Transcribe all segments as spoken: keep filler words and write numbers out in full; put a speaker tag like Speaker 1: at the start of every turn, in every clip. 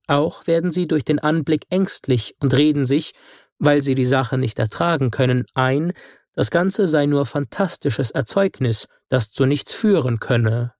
Speaker 1: Auch werden sie durch den Anblick ängstlich und reden sich, weil sie die Sache nicht ertragen können, ein, das Ganze sei nur phantastisches Erzeugnis, das zu nichts führen könne.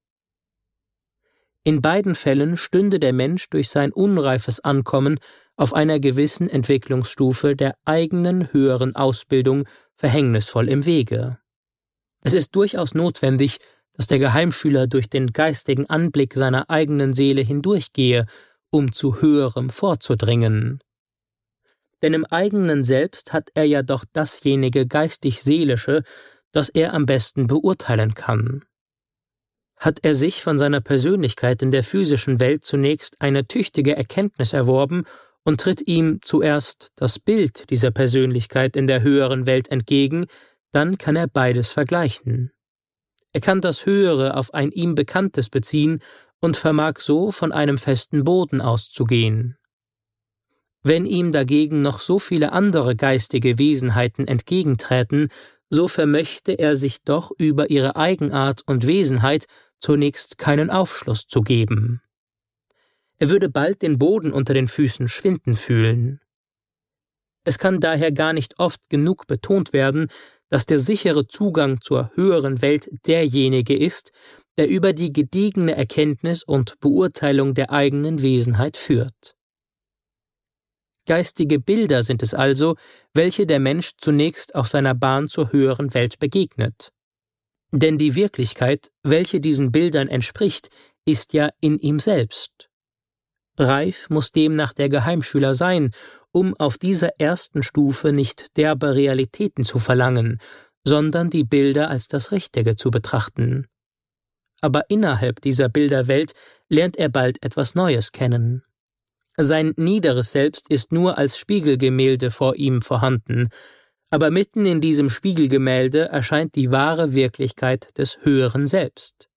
Speaker 1: In beiden Fällen stünde der Mensch durch sein unreifes Ankommen auf einer gewissen Entwicklungsstufe der eigenen höheren Ausbildung verhängnisvoll im Wege. Es ist durchaus notwendig, dass der Geheimschüler durch den geistigen Anblick seiner eigenen Seele hindurchgehe, um zu Höherem vorzudringen. Denn im eigenen Selbst hat er ja doch dasjenige geistig-seelische, das er am besten beurteilen kann. Hat er sich von seiner Persönlichkeit in der physischen Welt zunächst eine tüchtige Erkenntnis erworben und tritt ihm zuerst das Bild dieser Persönlichkeit in der höheren Welt entgegen, dann kann er beides vergleichen. Er kann das Höhere auf ein ihm Bekanntes beziehen und vermag so von einem festen Boden auszugehen. Wenn ihm dagegen noch so viele andere geistige Wesenheiten entgegenträten, so vermöchte er sich doch über ihre Eigenart und Wesenheit zunächst keinen Aufschluss zu geben. Er würde bald den Boden unter den Füßen schwinden fühlen. Es kann daher gar nicht oft genug betont werden, dass der sichere Zugang zur höheren Welt derjenige ist, der über die gediegene Erkenntnis und Beurteilung der eigenen Wesenheit führt. Geistige Bilder sind es also, welche der Mensch zunächst auf seiner Bahn zur höheren Welt begegnet. Denn die Wirklichkeit, welche diesen Bildern entspricht, ist ja in ihm selbst. Reif muss demnach der Geheimschüler sein, um auf dieser ersten Stufe nicht derbe Realitäten zu verlangen, sondern die Bilder als das Richtige zu betrachten. Aber innerhalb dieser Bilderwelt lernt er bald etwas Neues kennen. Sein niederes Selbst ist nur als Spiegelgemälde vor ihm vorhanden, aber mitten in diesem Spiegelgemälde erscheint die wahre Wirklichkeit des höheren Selbst.